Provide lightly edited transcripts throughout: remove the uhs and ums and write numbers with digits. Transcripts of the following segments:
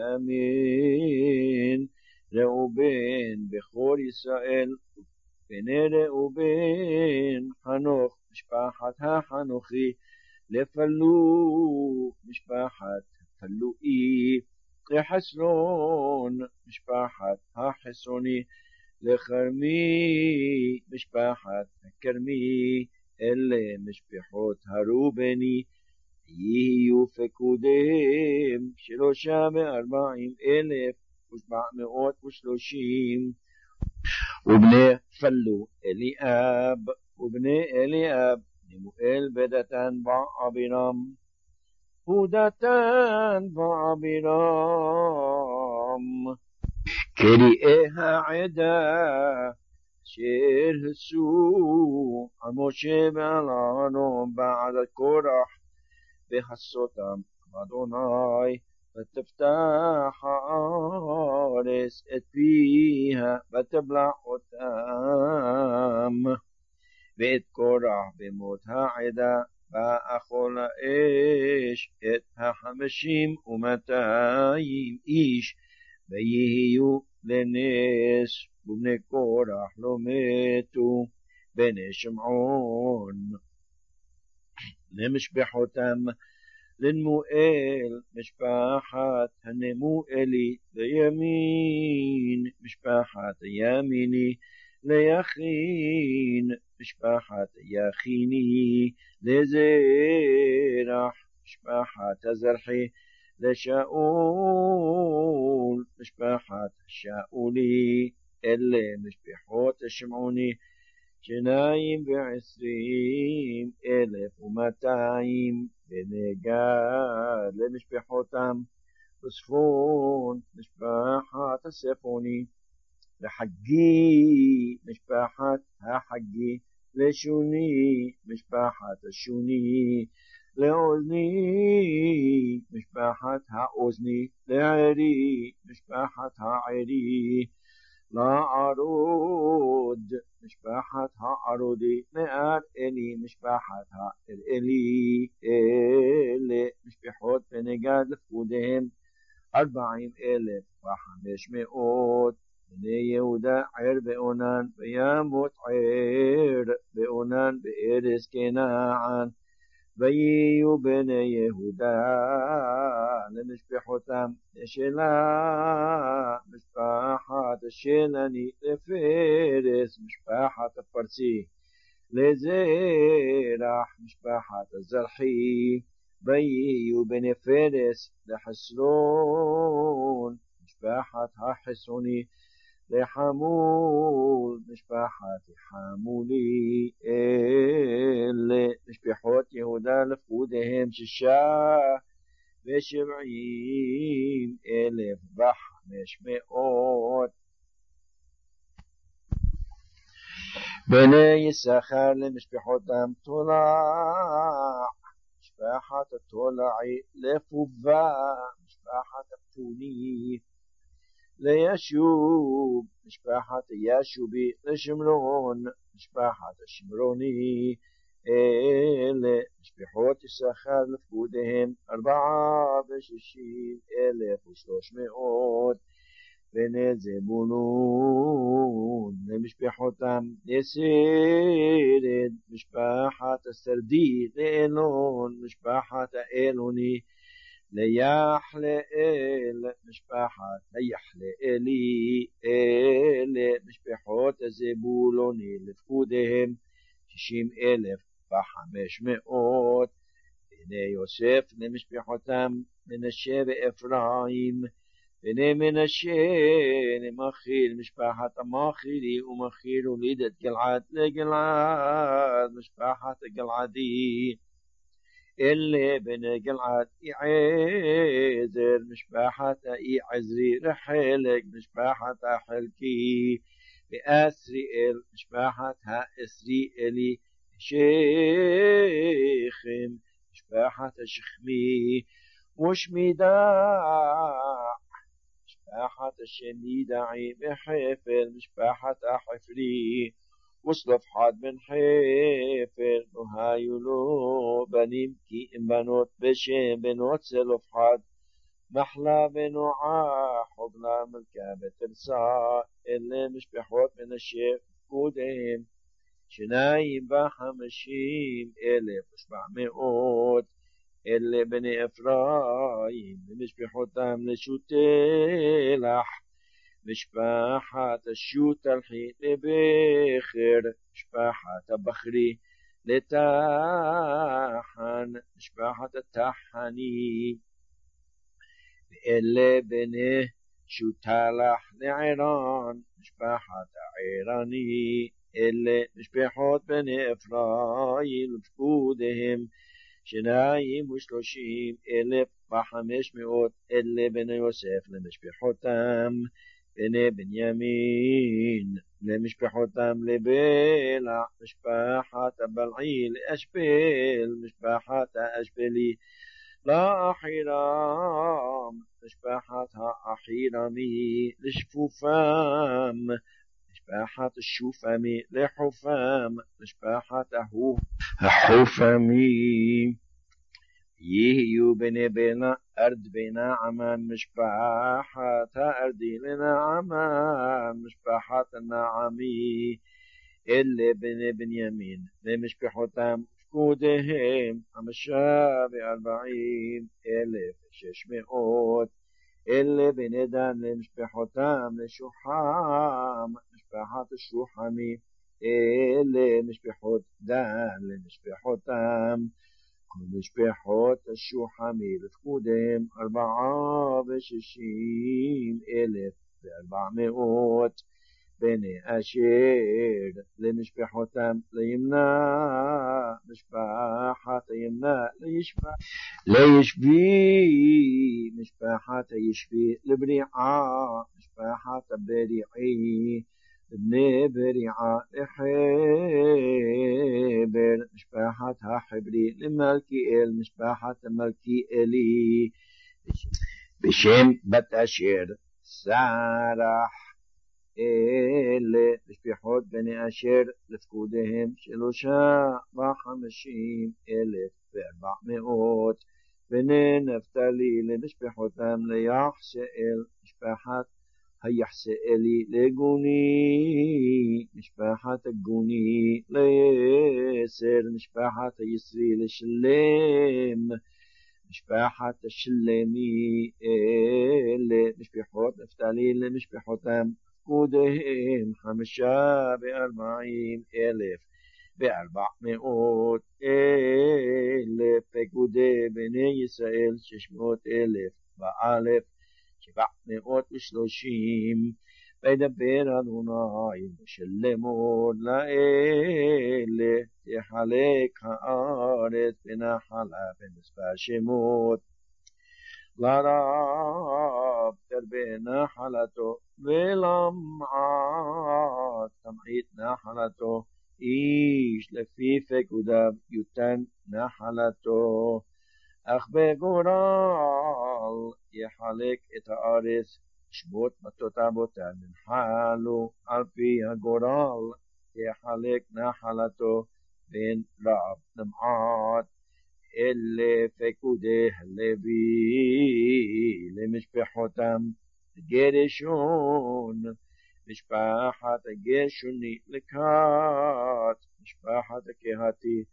בנימין, ראובן בכור ישראל, בני ראובן חנוך משפחת החנוכי, לפלו משפחת הפלואי, לחסרון משפחת החסרוני, לכרמי משפחת הכרמי, אלה משפחות הרובני, יהיו פקודיהם 340,730. ובני פלו אליאב, ובני אליאב נמואל בדתן ועבירם, ודתן ועבירם קריאי העדה אשר הסו על משה ועל אהרון בעד קורח, בחסותם אדוני, ותפתח הארץ את פיה ותבלע אותם, ואת קורח במות העדה באכול האש את 50,200 איש, ויהיו לנס, ובני קורח לא מתו. בני שמעון למשפחותם, לנמואל משפחת הנמואלי, לימין משפחת הימיני, ליכין משפחת היכיני, לזרח משפחת הזרחי, לשאול משפחת השאולי. אלה משפחות השמעוני 22,200. בני גד למשפחותם, וצפון משפחת הספוני, לחגי משפחת החגי, לשוני משפחת השוני, לאוזני משפחת האוזני, לערי משפחת הערי, לערוד משפחת הערודי, לאראלי משפחת האראלי. אלה משפחות בני גד לפקודיהם 40,500. בני יהודה ער באונן, וימות ער באונן בארץ כנען, ויהיו בני יהודה למשפחותם, לשלה משפחת השלני, לפרס משפחת הפרסי, לזרח משפחת הזרחי, ויהיו בני פרס לחסרון משפחת החסרוני, לחמול משפחת חמולי. אלה משפחות יהודה לפקודיהם 76,500. בני יששכר למשפחותם, תולע משפחת התולעי, לפובה משפחת הפוני, לישוב משפחת הישובי, לשמרון משפחת השמרוני. אלה משפחות יששכר לפקודיהם 64,300. בני זבולון למשפחותם, יסרד משפחת השרדי, לאלון משפחת האלוני, ליחלאל משפחת היחלאלי. אלה משפחות הזבולוני לפקודיהם 60,500. בני יוסף למשפחותם, מנשה ואפרים. בני מנשה למכיל משפחת המכילי, ומכיל הוליד את גלעד, לגלעד משפחת הגלעדי. אלה בני גלעד, יעזר משפחת היעזרי, רחלק משפחת החלקי, ואסריאל משפחת האסריאלי, שכם משפחת השכמי, ושמידה משפחת השמידעי, וחפל משפחת החפרי, וסלופחד בן חפר, לא היו לו בנים כי אם בנות בשם בנות צלופחד, מחלה ונועה חובלה מלכה בתרסה אלה משפחות מנשה פקודיהם 250,700 אלה בני אפרים ומשפחותם לשותלח משפחת השותלחי לבכר משפחת הבחרי לתחן משפחת התחני ואלה בני שותלח לערן משפחת הערני אלה משפחות בני אפרים ופקודיהם 230,500 אלה בני יוסף למשפחותם בני בנימין למשפחותם לבלע משפחת הבלעי לאשבל משפחת האשבלי לאחירם משפחת האחירמי לשפופם משפחת השופמי לחופם משפחת החופמי יהיו בני בנה ארד בנעמן משפחת הארדי לנעמן משפחת הנעמי אלה בני בנימין למשפחותם פקודיהם 45,600 אלה בני דן למשפחותם לשוחם משפחת השוחמי אלה משפחות דן למשפחותם משפחות השוחמי לפקודיהם 64,400 בני אשר למשפחותם לימנע משפחת הימנע לישבי משפחת הישבי לבריעה משפחת הבריעי בני בריעה לחבר משפחת החברי למלכיאל משפחת המלכיאלי בשם בת אשר סרח אלה משפחות בני אשר לפקודיהם 53,400 בני נפתלי למשפחותם ליחסאל משפחת היחסאלי לגוני משפחת הגוני ליסר משפחת היסרי לשלם משפחת השלמי אלה משפחות נפתלי למשפחותם פקודיהם 45,400 אלה פקודי בני ישראל 600,000 באלף 730 וידבר אדוני ושלמו לאלה תחלק הארץ בנחלה במספר שמות לרב תרבה נחלתו ולמעט תמעיט נחלתו איש לפי פקודיו יותן נחלתו אך בגורל יחלק את הארץ שמות מטות אבותיו ננחלו על פי הגורל יחלק נחלתו בין רב למעט אלה פקודי הלוי למשפחותם גרשון משפחת הגשוני לקהת משפחת הקהתי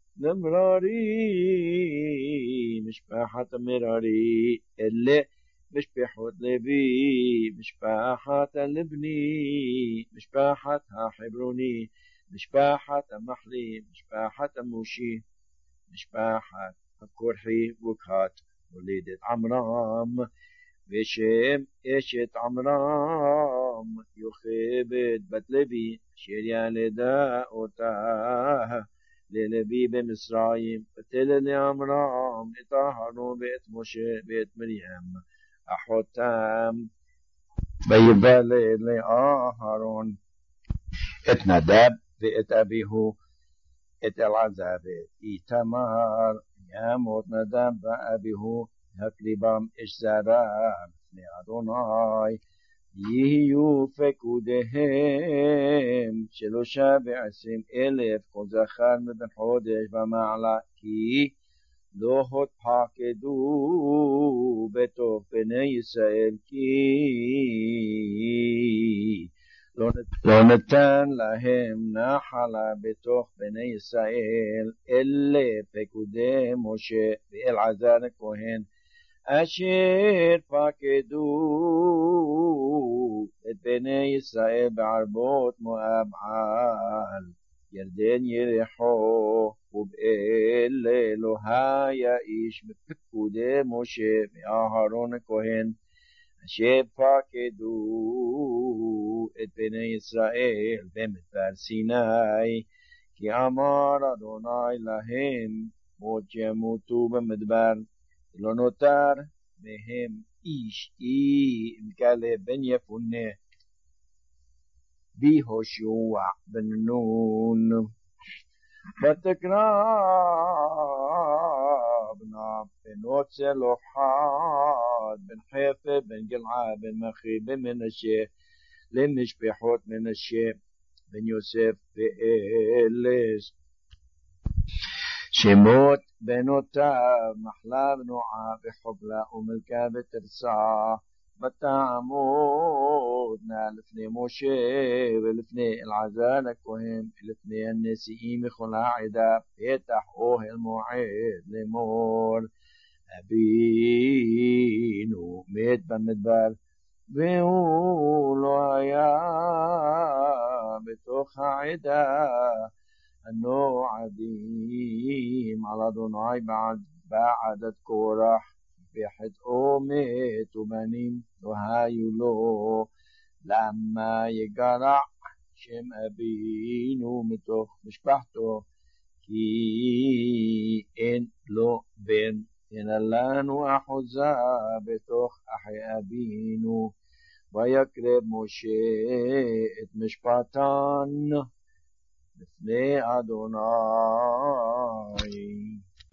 למררי משפחת המררי אלה משפחות לוי משפחת הלבני משפחת החברוני משפחת המחלי משפחת המושי משפחת הקורחי וקהת מולדת עמרם ושם אשת עמרם יוכבד בת לוי אשר ילדה אותה ללוי במצרים ותלד לעמרם את אהרון ואת משה ואת מרים אחותם ויוולד לאהרון את נדב ואת אביהו את אלעזר ואת איתמר ימות נדב ואביהו הקריבם אש זרה לפני אדוני יהיו פקודיהם 23,000 כל זכר מבן חודש ומעלה כי לא התפקדו בתוך בני ישראל כי לא נתן להם נחלה בתוך בני ישראל אלה פקודי משה ואלעזר הכהן אשר פקדו את בני ישראל בערבות מואב על ירדן יריחו ובאלה לא היה איש מפקודי משה ואהרון הכהן אשר פקדו את בני ישראל במדבר סיני כי אמר אדוני להם מות ימותו במדבר לא נותר מהם איש אם כלב בן יפונה בהושע בן נון ותקרבנה בנות צלופחד בן חפר בן גלעד בן מכי בן מנשה למשפחות מנשה בן יוסף ואלס שמות בנותיו מחלה ונועה וחבלה ומלכה ותרסה ותעמודנה לפני משה ולפני אלעזר הכהן ולפני הנשיאים וכל העדה פתח אוהל מועד לאמור אבינו מת במדבר והוא לא היה בתוך העדה הנועדים על אדוני בעדת קורח בחטאו מתו בנים לא היו לו למה יגרע שם אבינו מתוך משפחתו כי אין לו בן אין לנו אחוזה בתוך אחי אבינו ויקרב משה את משפטן לפני אדוני